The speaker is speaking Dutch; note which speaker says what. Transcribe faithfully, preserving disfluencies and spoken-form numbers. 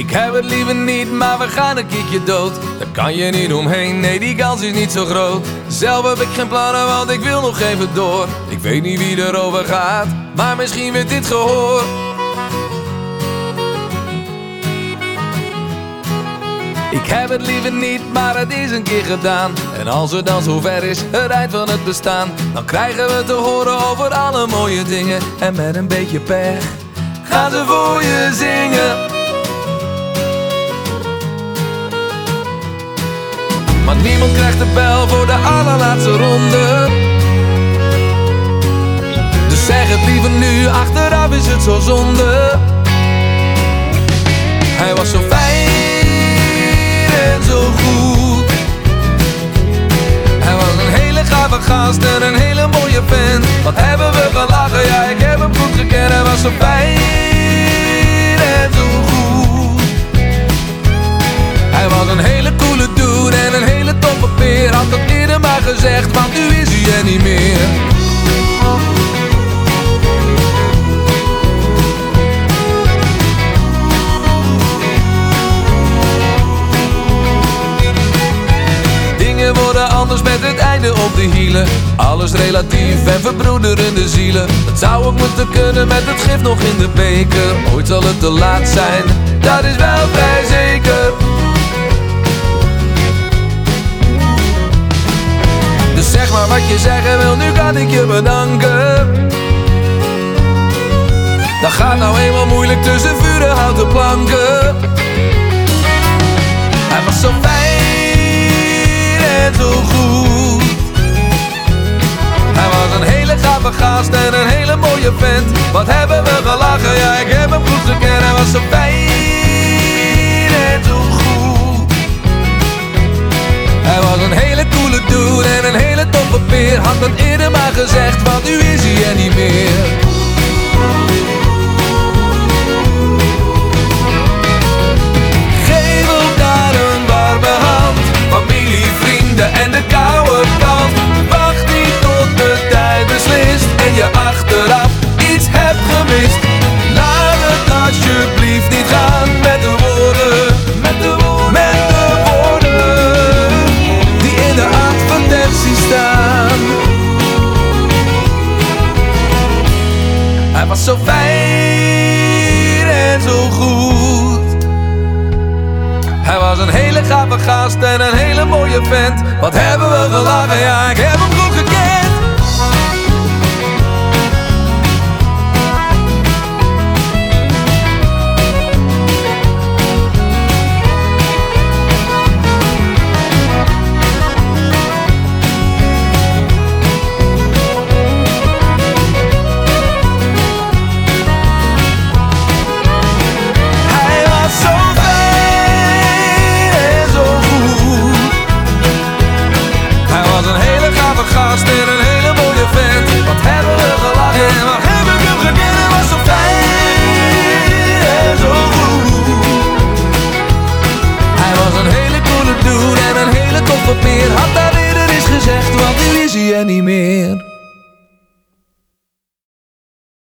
Speaker 1: Ik heb het liever niet, maar we gaan een keertje dood. Daar kan je niet omheen, nee die kans is niet zo groot. Zelf heb ik geen plannen, want ik wil nog even door. Ik weet niet wie erover gaat, maar misschien werd dit gehoord. Ik heb het liever niet, maar het is een keer gedaan. En als het dan zover is, het eind van het bestaan, dan krijgen we te horen over alle mooie dingen. En met een beetje pech gaan ze voor je zingen. Maar niemand krijgt de bel voor de allerlaatste ronde. Dus zeg het liever nu, achteraf is het zo zonde. Hij was zo fijn en zo goed. Hij was een hele gave gast en een hele mooie vent. Wat hebben we gelachen, ja ik heb hem goed gekend. Hij was zo fijn en zo goed. Hij was een hele coole dude en een hele toffe peer. Had dat eerder maar gezegd, want nu is hij er niet meer. Dingen worden anders met het einde op de hielen. Alles relatief en verbroederende zielen. Het zou ook moeten kunnen met het gif nog in de beker. Ooit zal het te laat zijn, dat is wel vrij zeker. Dus zeg maar wat je zeggen wil, nu kan ik je bedanken. Dat gaat nou eenmaal moeilijk tussen vuur en houten planken. Hij was zo fijn en zo goed. Hij was een hele gave gast en een hele mooie vent. Wat hebben we gelachen, ja ik heb hem goed gekend. Hij was zo fijn en zo goed. Hij was een hele coole dude en een hele toffe peer. Had dat eerder maar gezegd, want nu is hij er niet meer. Geef elkaar een warme hand, familie, vrienden en de koude kant. Wacht niet tot de tijd beslist en je achteraf iets hebt gemist. Laat het alsjeblieft niet gaan met de woorden, met de woorden, met de woorden die in de advertentie staan. Hij was zo fijn en zo goed. Hij was een hele gave gast en een hele mooie vent. Wat hebben we gelachen, ja ik heb hem goed gekend.